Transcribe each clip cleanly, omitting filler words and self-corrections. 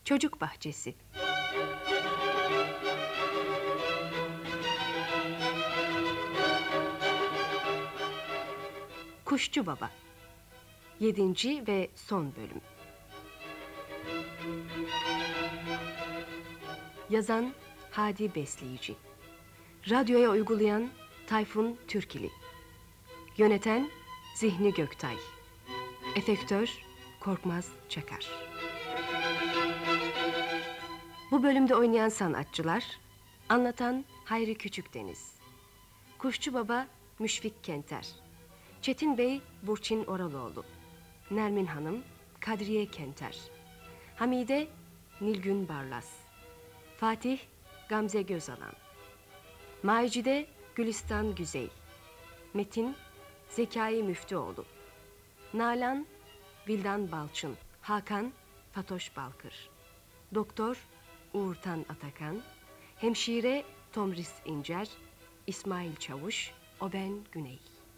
Çocuk Bahçesi. Kuşçu Baba. 7. ve son bölüm. Yazan Hadi Besleyici. Radyoya uygulayan Tayfun Türkili. Yöneten Zihni Göktay. Efektör Korkmaz Çakar. Bu bölümde oynayan sanatçılar: anlatan Hayri Küçükdeniz, Kuşçu Baba Müşfik Kenter, Çetin Bey Burçin Oraloğlu, Nermin Hanım Kadriye Kenter, Hamide Nilgün Barlas, Fatih Gamze Gözalan, Macide Gülistan Güzey, Metin Zekai Müftüoğlu, Nalan Vildan Balçın, Hakan Fatoş Balkır, Doktor Uğurtan Atakan, Hemşire Tomris İncer, İsmail Çavuş, Oben Güney.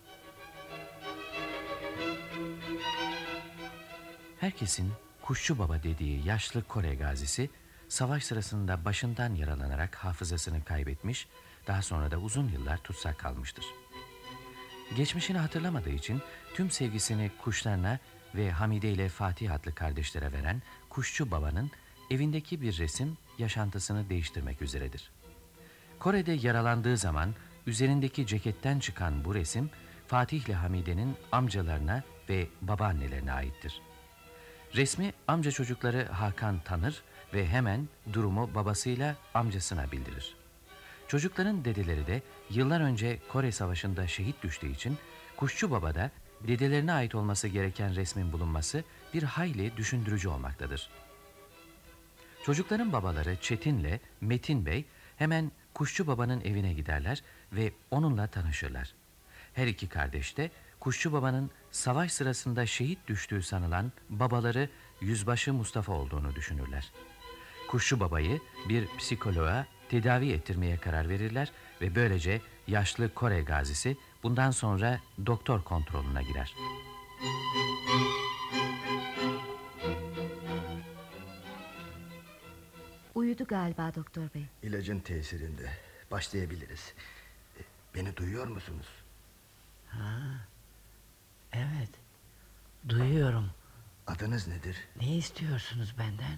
Herkesin Kuşçu Baba dediği yaşlı Kore gazisi, savaş sırasında başından yaralanarak hafızasını kaybetmiş, daha sonra da uzun yıllar tutsak kalmıştır. Geçmişini hatırlamadığı için tüm sevgisini kuşlarına ve Hamide ile Fatih adlı kardeşlere veren Kuşçu Baba'nın evindeki bir resim yaşantısını değiştirmek üzeredir. Kore'de yaralandığı zaman üzerindeki ceketten çıkan bu resim, Fatih ile Hamide'nin amcalarına ve babaannelerine aittir. Resmi amca çocukları Hakan tanır ve hemen durumu babasıyla amcasına bildirir. Çocukların dedeleri de yıllar önce Kore Savaşı'nda şehit düştüğü için Kuşçu Baba'da dedelerine ait olması gereken resmin bulunması bir hayli düşündürücü olmaktadır. Çocukların babaları Çetin'le Metin Bey hemen Kuşçu Baba'nın evine giderler ve onunla tanışırlar. Her iki kardeş de Kuşçu Baba'nın savaş sırasında şehit düştüğü sanılan babaları Yüzbaşı Mustafa olduğunu düşünürler. Kuşçu Baba'yı bir psikoloğa tedavi ettirmeye karar verirler ve böylece yaşlı Kore gazisi bundan sonra doktor kontrolüne girer. Uyudu galiba doktor bey. İlacın tesirinde. Başlayabiliriz. Beni duyuyor musunuz? Evet, duyuyorum. Adınız nedir? Ne istiyorsunuz benden?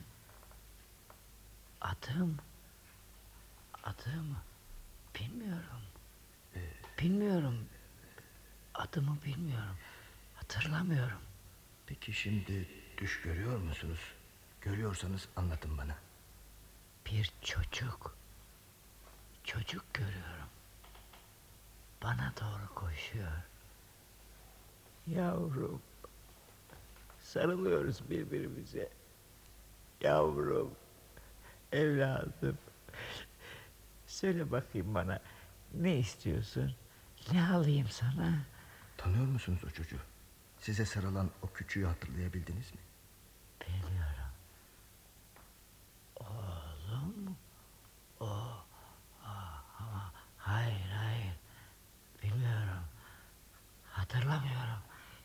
Adım bilmiyorum. Bilmiyorum. Adımı bilmiyorum. Hatırlamıyorum. Peki şimdi düş görüyor musunuz? Görüyorsanız anlatın bana. Bir çocuk görüyorum. Bana doğru koşuyor. Yavrum. Sarılıyoruz birbirimize. Yavrum. Evladım. Söyle bakayım bana. Ne istiyorsun? Ne alayım sana? Tanıyor musunuz o çocuğu? Size sarılan o küçüğü hatırlayabildiniz mi? Biliyorum. Oğlum. Ama hayır. Bilmiyorum. Hatırlamıyorum.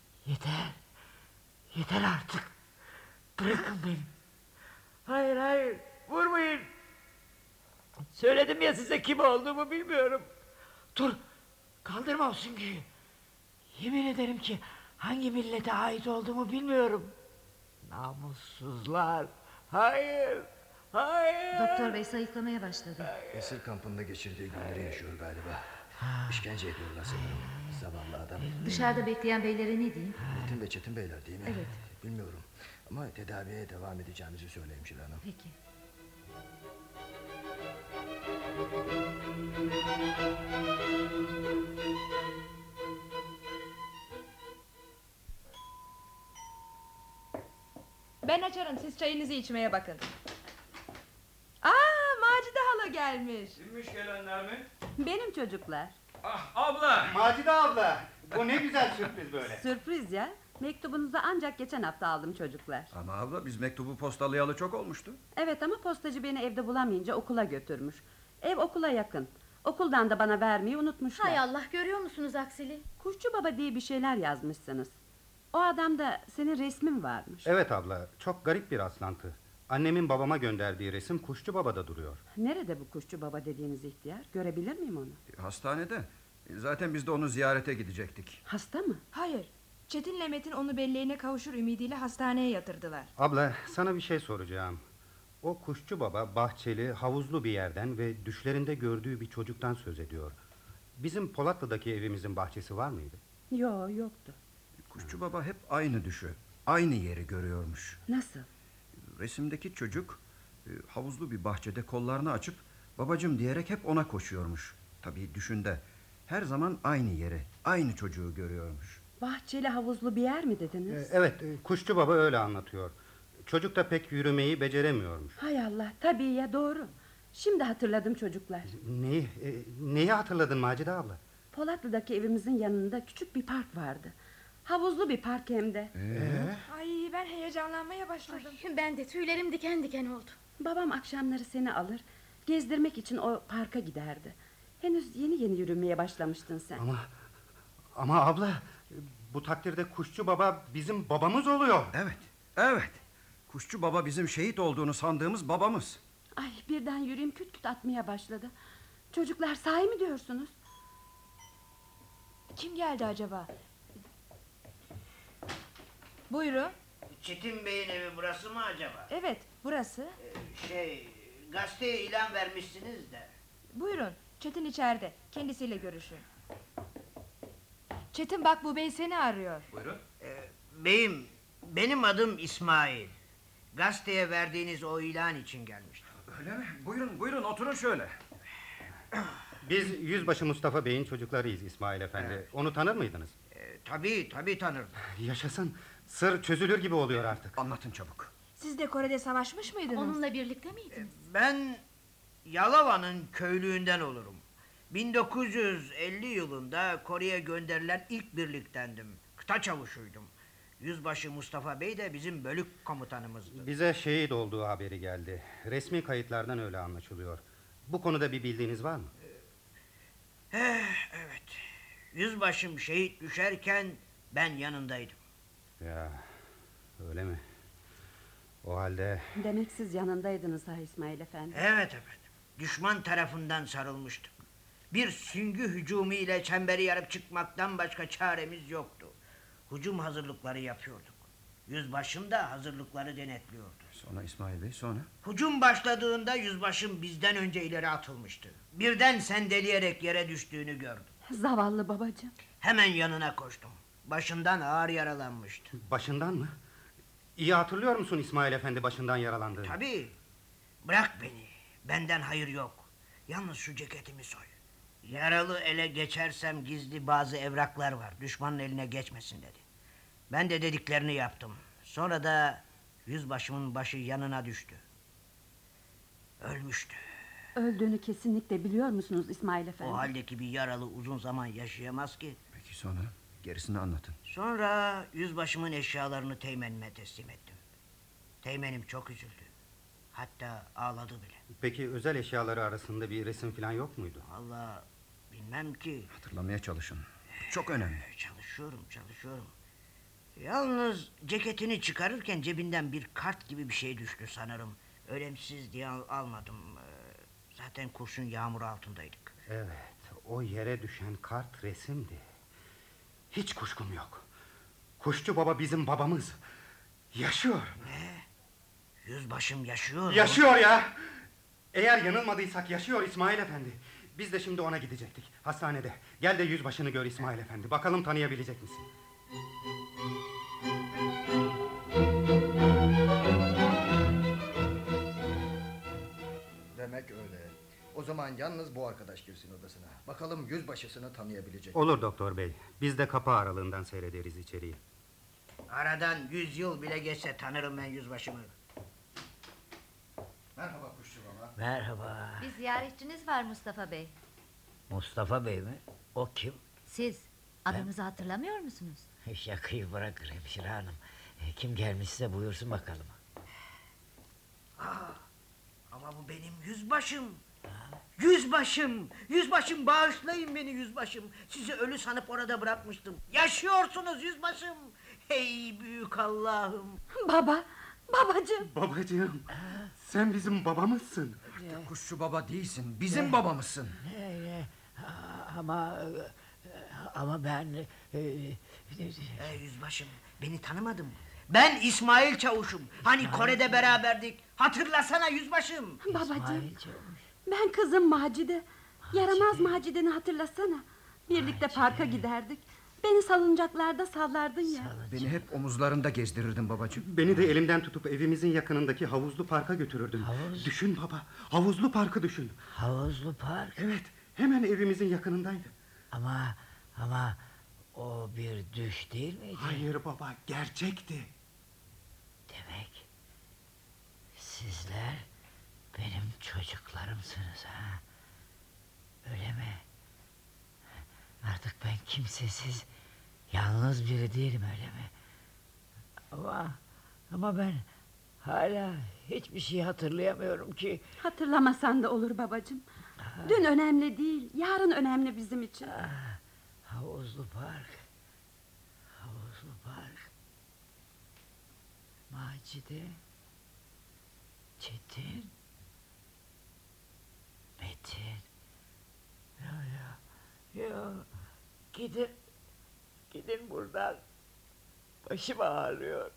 Yeter artık. Bırakın beni. Hayır. Vurmayın. Söyledim ya size kim olduğumu bilmiyorum. Dur. Kaldırma o süngüyü. Yemin ederim ki hangi millete ait olduğumu bilmiyorum. Namussuzlar. Hayır. Doktor bey sayıklamaya başladı. Esir kampında geçirdiği günleri yaşıyor galiba. İşkence ediyorlar sanırım. Zavallı adam. Dışarıda bekleyen beylere ne diyeyim? Metin ve Çetin beyler değil mi? Evet. Bilmiyorum. Ama tedaviye devam edeceğimizi söyle hemşire hanım. Peki. Ben açarım, siz çayınızı içmeye bakın. Macide hala gelmiş. Kimmiş gelenler mi? Benim çocuklar. Ah abla! Macide abla, bu ne güzel sürpriz böyle. Sürpriz ya. Mektubunuzu ancak geçen hafta aldım çocuklar. Ama abla biz mektubu postalayalı çok olmuştu. Evet ama postacı beni evde bulamayınca okula götürmüş. Ev okula yakın. Okuldan da bana vermeyi unutmuşlar. Hay Allah, görüyor musunuz aksili? Kuşçu Baba diye bir şeyler yazmışsınız. O adamda senin resmin varmış. Evet abla, çok garip bir rastlantı. Annemin babama gönderdiği resim Kuşçu Baba'da duruyor. Nerede bu kuşçu baba dediğiniz ihtiyar? Görebilir miyim onu? Hastanede. Zaten biz de onu ziyarete gidecektik. Hasta mı? Hayır. Çetin'le Metin onu belleğine kavuşur ümidiyle hastaneye yatırdılar. Abla, sana bir şey soracağım. O Kuşçu Baba bahçeli, havuzlu bir yerden ve düşlerinde gördüğü bir çocuktan söz ediyor. Bizim Polatlı'daki evimizin bahçesi var mıydı? Yoktu. Kuşçu baba hep aynı düşü, aynı yeri görüyormuş. Nasıl? Resimdeki çocuk havuzlu bir bahçede kollarını açıp babacım diyerek hep ona koşuyormuş. Tabii düşünde her zaman aynı yeri, aynı çocuğu görüyormuş. Bahçeli havuzlu bir yer mi dediniz? Evet, Kuşçu Baba öyle anlatıyor. Çocuk da pek yürümeyi beceremiyormuş. Hay Allah, tabii ya, doğru. Şimdi hatırladım çocuklar. Neyi hatırladın Macide abla? Polatlı'daki evimizin yanında küçük bir park vardı. Havuzlu bir park hem de. Ay ben heyecanlanmaya başladım. Ben de tüylerim diken diken oldu. Babam akşamları seni alır, gezdirmek için o parka giderdi. Henüz yeni yürümeye başlamıştın sen. Ama abla, bu takdirde Kuşçu Baba bizim babamız oluyor. Evet. Kuşçu baba bizim şehit olduğunu sandığımız babamız. Ay, birden yüreğim küt küt atmaya başladı. Çocuklar, sahi mi diyorsunuz? Kim geldi acaba? Buyurun. Çetin Bey'in evi burası mı acaba? Evet, burası. Gazeteye ilan vermişsiniz de. Buyurun. Çetin içeride. Kendisiyle görüşün. Çetin bak, bu bey seni arıyor. Buyurun. Beyim, benim adım İsmail. Gazeteye verdiğiniz o ilan için gelmiştim. Öyle mi? Buyurun oturun şöyle. Biz Yüzbaşı Mustafa Bey'in çocuklarıyız İsmail Efendi. Evet. Onu tanır mıydınız? Tabii tanırım. Yaşasın. Sır çözülür gibi oluyor artık. Anlatın çabuk. Siz de Kore'de savaşmış mıydınız? Onunla birlikte miydiniz? Ben Yalova'nın köylüğünden olurum. 1950 yılında Kore'ye gönderilen ilk birliktendim. Kıta çavuşuydum. Yüzbaşı Mustafa Bey de bizim bölük komutanımızdı. Bize şehit olduğu haberi geldi. Resmi kayıtlardan öyle anlaşılıyor. Bu konuda bir bildiğiniz var mı? Evet. Yüzbaşım şehit düşerken ben yanındaydım. Ya, öyle mi? O halde... Demek siz yanındaydınız ha İsmail Efendi. Evet efendim. Düşman tarafından sarılmıştım. Bir süngü hücumu ile çemberi yarıp çıkmaktan başka çaremiz yoktu. Hücum hazırlıkları yapıyorduk. Yüzbaşım da hazırlıkları denetliyordu. Sonra İsmail Bey, sonra? Hücum başladığında yüzbaşım bizden önce ileri atılmıştı. Birden sendeleyerek yere düştüğünü gördüm. Zavallı babacığım. Hemen yanına koştum. Başından ağır yaralanmıştı. Başından mı? İyi hatırlıyor musun İsmail Efendi başından yaralandığını? Tabii. Bırak beni. Benden hayır yok. Yalnız şu ceketimi soy. Yaralı ele geçersem gizli bazı evraklar var. Düşmanın eline geçmesin dedi. Ben de dediklerini yaptım. Sonra da yüzbaşımın başı yanına düştü. Ölmüştü. Öldüğünü kesinlikle biliyor musunuz İsmail Efendi? O haldeki bir yaralı uzun zaman yaşayamaz ki. Peki sonra? Gerisini anlatın. Sonra yüzbaşımın eşyalarını teğmenime teslim ettim. Teğmenim çok üzüldü. Hatta ağladı bile. Peki özel eşyaları arasında bir resim falan yok muydu? Vallahi bilmem ki. Hatırlamaya çalışın. Çok önemli. Çalışıyorum. Yalnız ceketini çıkarırken cebinden bir kart gibi bir şey düştü sanırım. Önemsiz diye almadım. Zaten kurşun yağmuru altındaydık. Evet, o yere düşen kart resimdi. Hiç kuşkum yok. Kuşçu Baba bizim babamız. Yaşıyor. Ne? Yüzbaşım yaşıyor mu? Yaşıyor ya! Eğer yanılmadıysak yaşıyor İsmail Efendi. Biz de şimdi ona gidecektik. Hastanede. Gel de yüzbaşını gör İsmail Efendi. Bakalım tanıyabilecek misin? Demek öyle. O zaman yalnız bu arkadaş girsin odasına. Bakalım yüzbaşısını tanıyabilecek. Olur doktor bey. Biz de kapı aralığından seyrederiz içeriği. Aradan 100 yıl bile geçse tanırım ben yüzbaşımı. Merhaba Kuşçu Baba. Merhaba. Bir ziyaretçiniz var Mustafa Bey. Mustafa Bey mi? O kim? Siz adınızı hatırlamıyor musunuz? Şakayı bırakır hemşire hanım. Kim gelmişse buyursun bakalım. Ama bu benim yüzbaşım. Yüzbaşım bağışlayın beni yüzbaşım. Sizi ölü sanıp orada bırakmıştım. Yaşıyorsunuz yüzbaşım. Hey büyük Allah'ım. Baba, Babacığım. Babacığım, sen bizim babamızsın. Kuşçu baba değilsin, bizim babamızsın. Ama ben... Yüzbaşım, beni tanımadın mı? Ben İsmail Çavuş'um. Hani Kore'de beraberdik. Hatırlasana yüzbaşım. Babacığım, ben kızım Macide. Yaramaz Macide'ni hatırlasana. Birlikte parka giderdik. Beni salıncaklarda sallardın ya. Beni hep omuzlarında gezdirirdin babacığım. Beni de elimden tutup evimizin yakınındaki havuzlu parka götürürdün. Düşün baba, havuzlu parkı düşün. Havuzlu park. Evet, hemen evimizin yakınındaydı. Ama o bir düş değil miydi? Hayır baba, gerçekti. Demek sizler benim çocuklarımsınız ha? Öyle mi? Artık ben kimsesiz, yalnız biri değilim, öyle mi? Ama ben hala hiçbir şey hatırlayamıyorum ki. Hatırlamasan da olur babacığım. Dün önemli değil, yarın önemli bizim için. Havuzlu park. Havuzlu park. Macide. Çetin. Metin. Ya. Gidin buradan. Başım ağrıyor.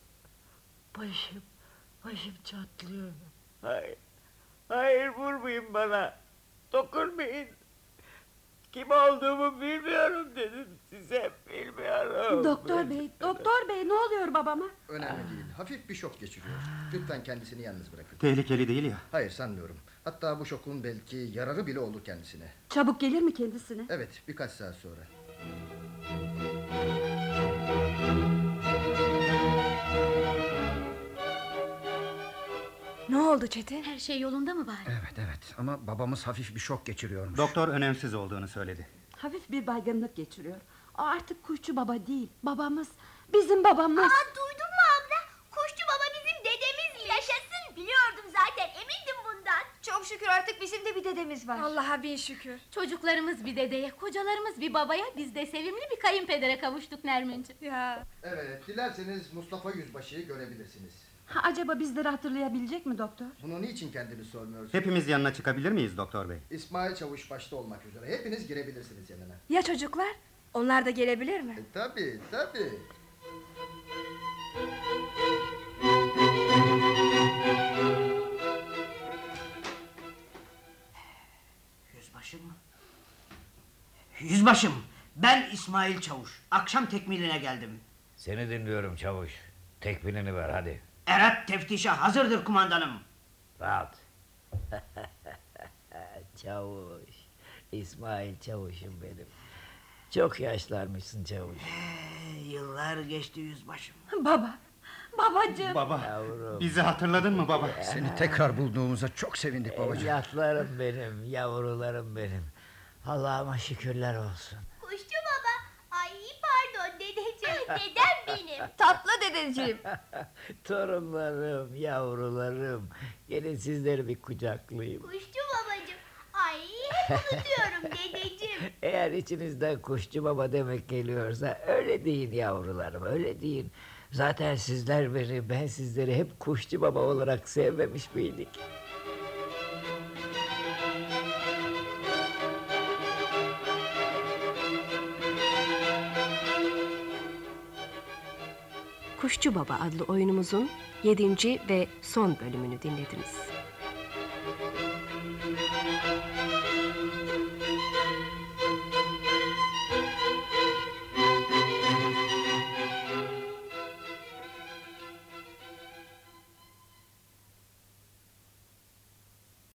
Başım çatlıyor. Hayır vurmayın bana. Dokunmayın. Kim olduğumu bilmiyorum dedim size, bilmiyorum. Doktor bey ne oluyor babama? Önemli değil, hafif bir şok geçiriyor. Lütfen kendisini yalnız bırakın. Tehlikeli değil ya. Hayır, sanmıyorum. Hatta bu şokun belki yararı bile olur kendisine. Çabuk gelir mi kendisine? Evet, birkaç saat sonra. Ne oldu Çetin? Her şey yolunda mı bari? Evet ama babamız hafif bir şok geçiriyormuş. Doktor önemsiz olduğunu söyledi. Hafif bir baygınlık geçiriyor. O artık kuşçu baba değil, babamız. Bizim babamız. Duydun mu abla? Kuşçu baba bizim dedemiz. Yaşasın, biliyordum zaten, emindim bundan. Çok şükür artık bizim de bir dedemiz var. Allah'a bin şükür. Çocuklarımız bir dedeye, kocalarımız bir babaya, biz de sevimli bir kayınpedere kavuştuk Nermin'ciğim. Ya. Evet, dilerseniz Mustafa Yüzbaşı'yı görebilirsiniz. Acaba bizleri hatırlayabilecek mi doktor? Bunu niçin kendiniz sormuyorsunuz? Hepimiz yanına çıkabilir miyiz doktor bey? İsmail Çavuş başta olmak üzere hepiniz girebilirsiniz yanına. Ya çocuklar? Onlar da gelebilir mi? Tabii. Yüzbaşım mı? Yüzbaşım, ben İsmail Çavuş. Akşam tekmiline geldim. Seni dinliyorum çavuş. Tekbilini ver hadi. Erat teftişe hazırdır kumandanım. Rahat. Çavuş. İsmail Çavuş'um benim. Çok yaşlanmışsın çavuş. Yıllar geçti yüzbaşım. Babacığım. Baba, Yavrum. bizi hatırladın mı baba? Seni tekrar bulduğumuza çok sevindik babacığım. Evlatlarım benim, yavrularım benim. Allah'ıma şükürler olsun. Kuşçu baba. Ay pardon dedeciğim. Dedem benim. Tatlı dedeciğim. Torunlarım, yavrularım. Gelin sizleri bir kucaklayayım. Kuşçu babacığım. Ay hep unutuyorum dedeciğim. Eğer içinizden kuşçu baba demek geliyorsa öyle deyin yavrularım, öyle deyin. Zaten sizler beni, ben sizleri hep kuşçu baba olarak sevmemiş miydik? Kuşçu Baba adlı oyunumuzun 7. ve son bölümünü dinlediniz.